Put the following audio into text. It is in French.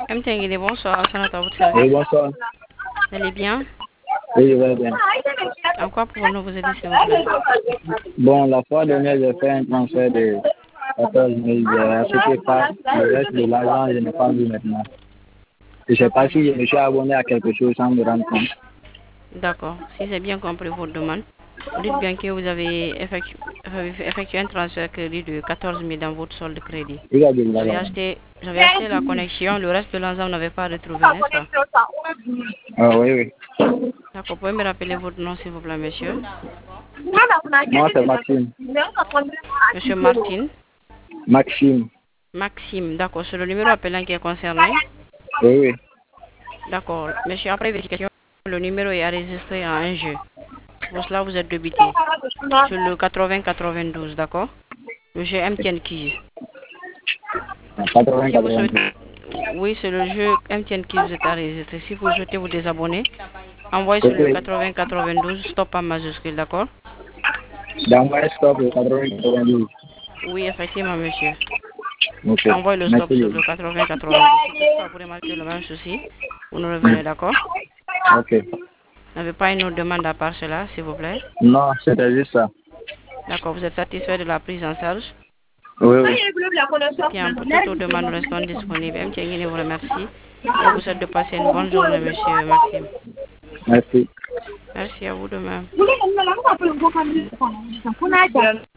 MTN, bonsoir, ça à votre Oui, service. bonsoir. Vous allez bien? Oui, je vais bien. En quoi pouvons-nous vous aider, s'il vous plaît? Bon, la fois dernière, j'ai fait un transfert de 14 000. J'ai acheté pas le reste de l'argent, je n'ai pas vu maintenant. Je ne sais pas D'accord, si je monsieur. me suis abonné à quelque chose sans me rendre compte. D'accord. Si j'ai bien compris votre demande, vous dites bien que vous avez effectué un transfert crédit de 14 000 dans votre solde de crédit. Il a dit Vous là, avez là. acheté la connexion, le reste de l'argent, vous n'avez pas retrouvé, n'est-ce pas? Ah oui, oui. D'accord. Pouvez me rappeler votre nom, s'il vous plaît, monsieur? Moi, c'est Maxime. Monsieur Martin. Maxime. Maxime. D'accord. C'est le numéro appelant qui est concerné. Oui, oui. D'accord. Monsieur, après vérification, le numéro est enregistré en un jeu. Pour cela, vous êtes débité sur le 80-92, d'accord? Le jeu MTN Keys. Si vous souhaitez, 80-82. oui, c'est le jeu MTN Keys, vous êtes enregistré. Si vous souhaitez vous désabonner, envoyez sur le Ok. 80-92, stop en majuscule, d'accord? Dans moi, stop le 80-92. Oui, effectivement, monsieur. Ok. Envoyez le stop Merci sur beaucoup. le 80-92. Si toutefois vous remarquez le même souci, vous nous revenez, d'accord? Ok. Vous n'avez pas une autre demande à part cela, s'il vous plaît? Non, c'était juste ça. D'accord, vous êtes satisfait de la prise en charge? Oui, oui. Bien, pour toute autre demande, nous restons disponibles. MTN vous remercie et vous souhaite de passer une bonne journée, monsieur Maxime. Merci. Merci à vous de même.